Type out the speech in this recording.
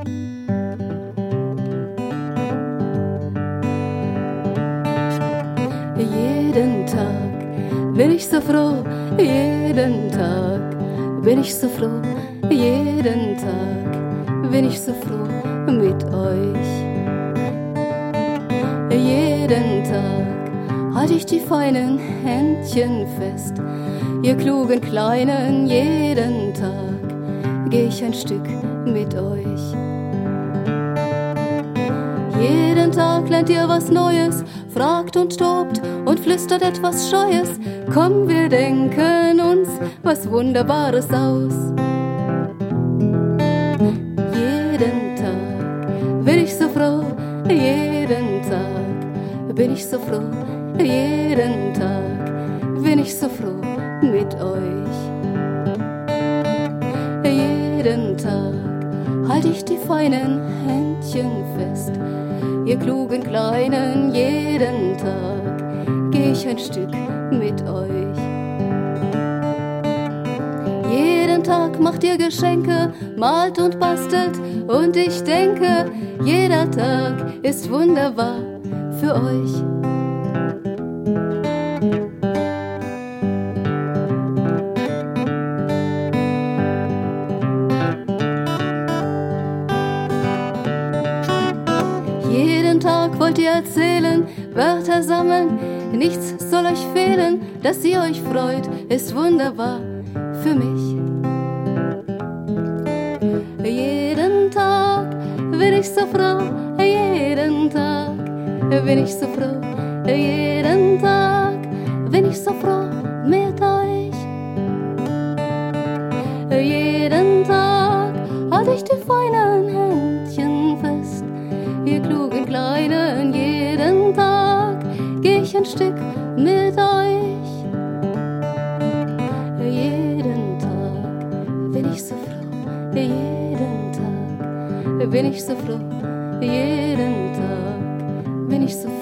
Jeden Tag bin ich so froh, jeden Tag bin ich so froh, jeden Tag bin ich so froh mit euch. Jeden Tag halt ich die feinen Händchen fest, ihr klugen Kleinen, jeden Tag geh ich ein Stück mit euch. Jeden Tag lernt ihr was Neues, fragt und tobt und flüstert etwas Scheues. Komm, wir denken uns was Wunderbares aus. Jeden Tag bin ich so froh, jeden Tag bin ich so froh, jeden Tag bin ich so froh mit euch. Jeden Tag halt ich die feinen Händchen fest, ihr klugen Kleinen, jeden Tag geh ich ein Stück mit euch. Jeden Tag macht ihr Geschenke, malt und bastelt und ich denke, jeder Tag ist wunderbar für euch. Jeden Tag wollt ihr erzählen, Wörter sammeln, nichts soll euch fehlen, dass ihr euch freut, ist wunderbar für mich. Jeden Tag bin ich so froh, jeden Tag bin ich so froh, jeden Tag bin ich so froh mit euch. Jeden Tag halt ich die feinen Händchen fest, ihr klugen Kleinen, jeden Tag geh ich ein Stück mit euch. Jeden Tag bin ich so froh, jeden Tag bin ich so froh, jeden Tag bin ich so froh.